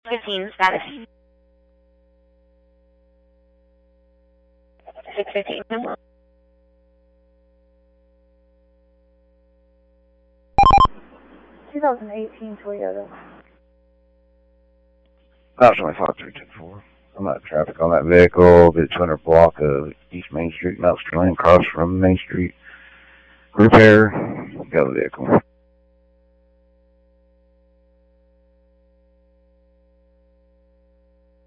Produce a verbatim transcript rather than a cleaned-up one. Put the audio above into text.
fifteen status. six fifteen. twenty eighteen Toyota. Approximately five three two four. I'm at traffic on that vehicle. The two hundred block of East Main Street, Mount Sterling, across from Main Street. Repair. Got the vehicle.